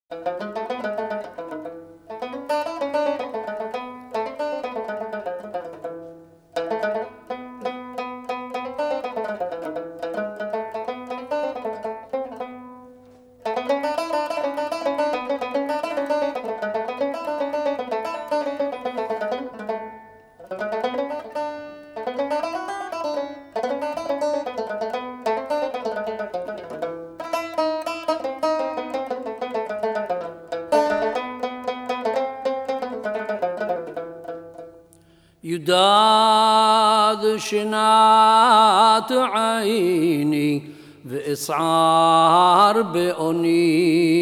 يداد شنات عيني بإسعار بأني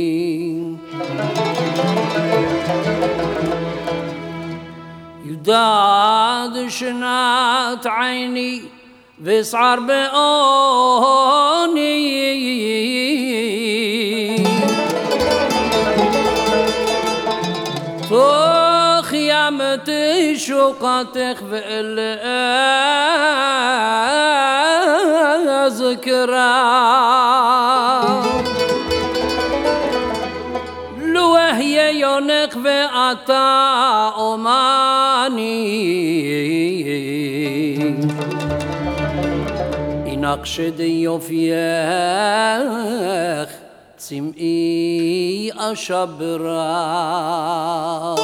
يداد شنات عيني بإسعار بأني خيامتي شوقتك ذكرى لو هي يونق فأتا أماني إنقشد يوفيخ تسمئي أشبرا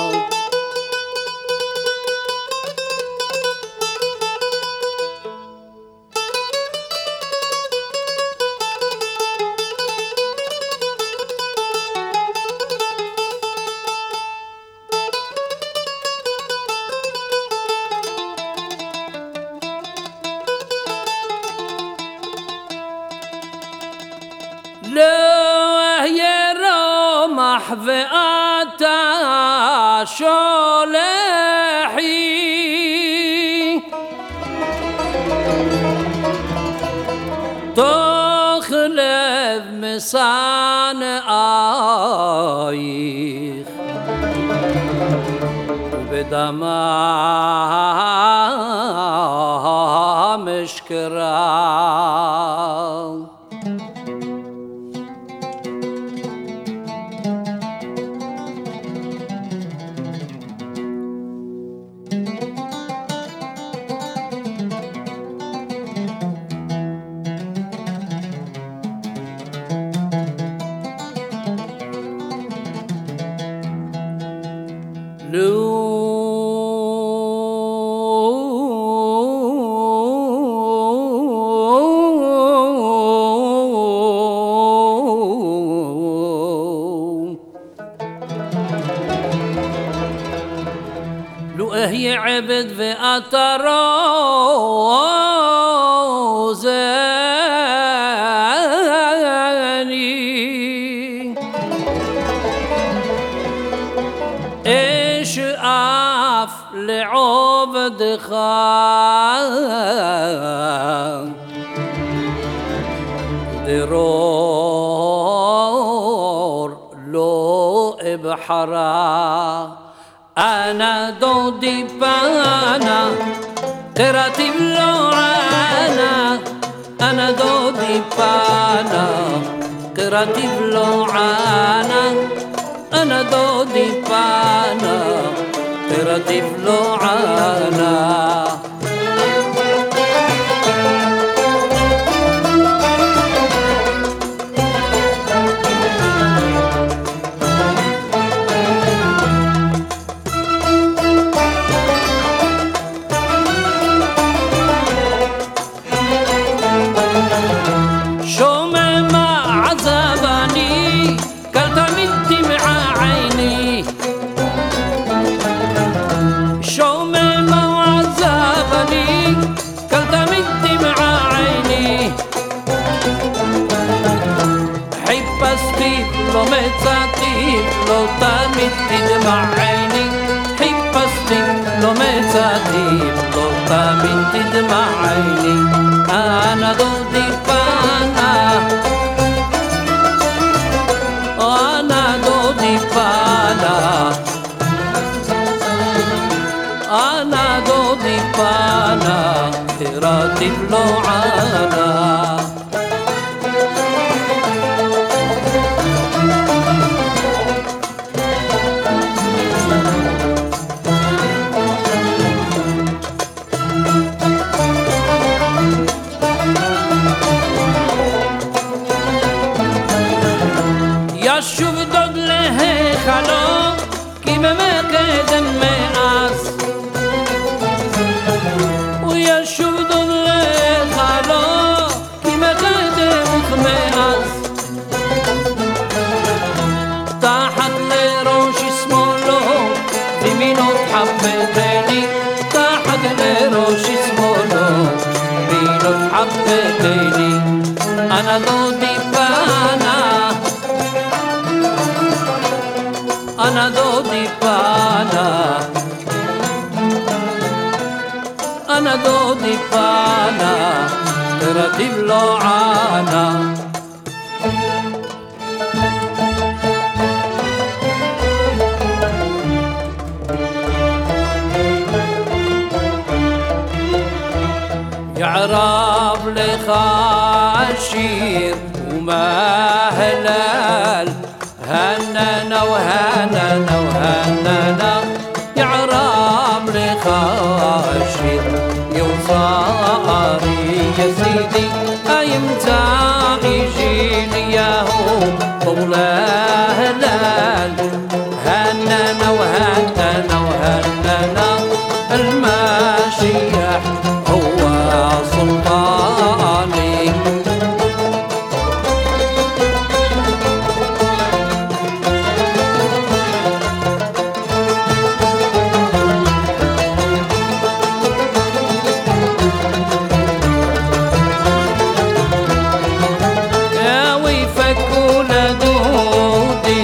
فأتا شولحي تخلف مسان آيخ بدمها مشكرا لو هي عبد فأتروزني إيش أف لعبد خان درور لو إبحرا أنا دودي بانا تراتب لوعانا أنا دودي بانا تراتب لوعانا أنا دودي بانا تراتب لوعانا لو متاتي لو تمت تدمع عيني حبستي لو متاتي لو تمت تدمع عيني أنا دودي بانا أنا دودي بانا أنا دودي بانا تراتب لوعانا ישוב דוד להיכלו כי במקדם מאז הוא ישוב דוד להיכלו כי מקדם מאז תחת לראש שמאלו וימינו תחבטני תחת לראש שמאלו וימינו תחבטני أنا دودي بانا أنا دودي بانا أنا دودي بانا ترتيب لوعانا يعرف لك عشير وما هلال هننا وهننا وهننا يعرف لك عشير يوصاري يا سيدي أيمتى يجيني ياهو طول هلال هننا وهننا وهننا الماشيح هو سلطاني يا ويفكون دودي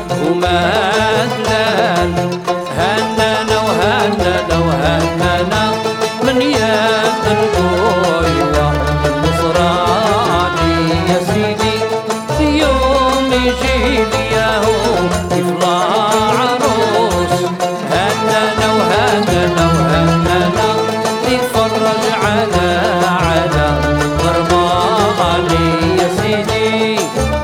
ومدلال هننا وهننا وهننا من يد القويوة النصراني يا سيدي يوم يجي لي ياهو يطلع عروس هننا وهننا وهننا يتفرج على غرباني يا سيدي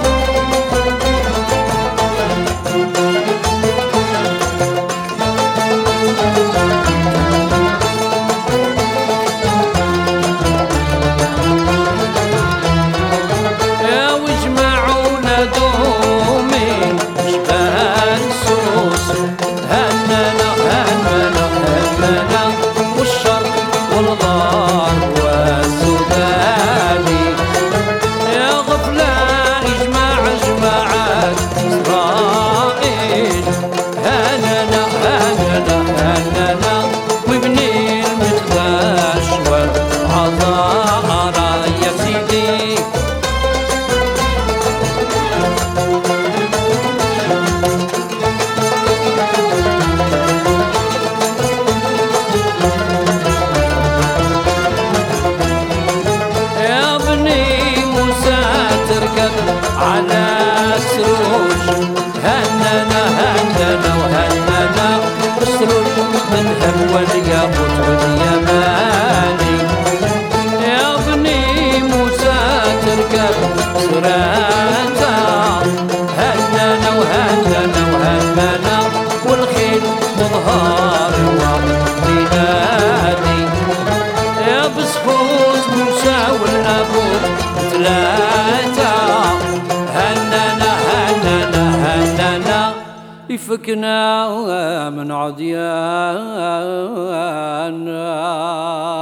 على سروج هننا هننا وهننا سروج من هم والياقوت واليماني يا ابني موسى تركب سراتا هننا وهننا وهننا والخيل مظهر وبلادي يا بسخوت موسى والابوت ثلاثة يفكنا من عديان